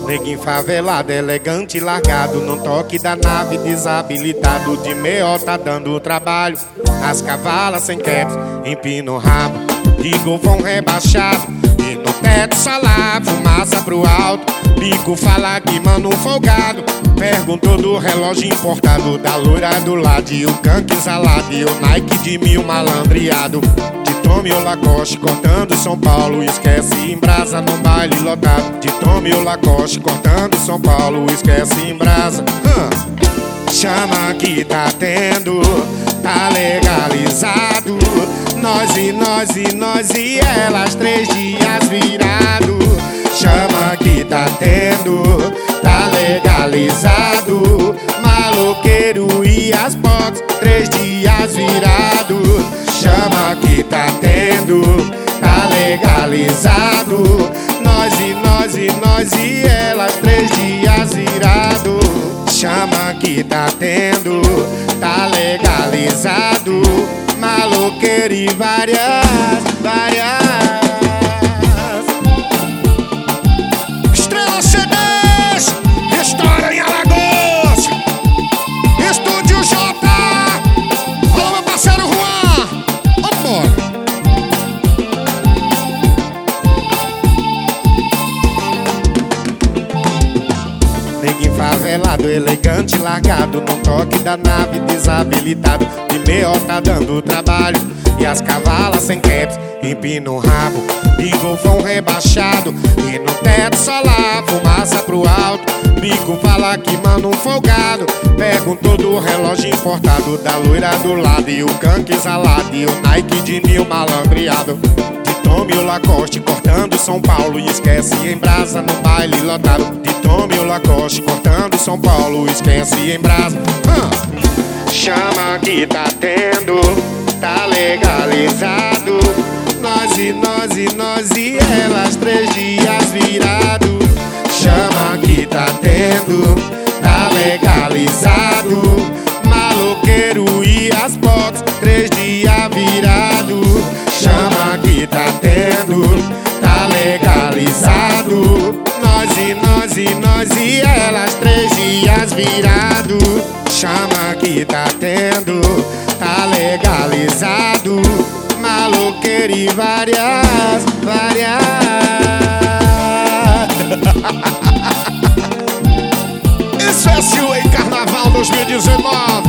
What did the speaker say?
Neguinho favelado, elegante, largado num toque da nave, desabilitado de meio tá dando trabalho. Nas cavalas sem caps, empina o rabo de golfão rebaixado, e no teto só lá, fumaça pro alto. Bico fala que mano folgado, perguntou do relógio importado, da loira do lado, e o canque exalado, e o Nike de 1000 malandreado. De Tommy ou Lacoste, cortando São Paulo, esquece em brasa num baile lotado. De Tommy ou Lacoste, cortando São Paulo, esquece em brasa. Chama que tá tendo, tá legalizado. Nós e elas, 3 dias virado. Chama que tá tendo, tá legalizado. Maloqueiro e as box, 3 dias virado. Chama que tá tendo, tá legalizado. Nós e elas, 3 dias virado. Chama que tá tendo, tá legalizado. Maloqueiro e várias Estrela CDs, história em Alagoas, Estúdio J. Alô, meu parceiro Juan, vambora. Neguinho favelado, elegante, largado num toque da nave, desabilitado de meio tá dando trabalho. E as cavalas sem caps, empina o rabo de golfão rebaixado, e no teto só lá, fumaça pro alto. Bico fala que mano folgado, perguntou do relógio importado, da loira do lado, e o canque exalado, e o Nike de 1000 malandreado. De Tommy ou Lacoste, cortando São Paulo, e esquece em brasa no baile lotado. De Tommy ou Lacoste, cortando São Paulo, esquece em brasa. Chama que tá tendo, tá legalizado. Nós e elas, 3 dias virado. Chama que tá tendo, tá legalizado. Maloqueiro e as box, 3 dias virado. Chama que tá tendo, tá legalizado. Nós e elas, 3 dias virado. Chama que tá tendo, tá legalizado. Maloqueiro e várias Isso é Silway Carnaval 2019.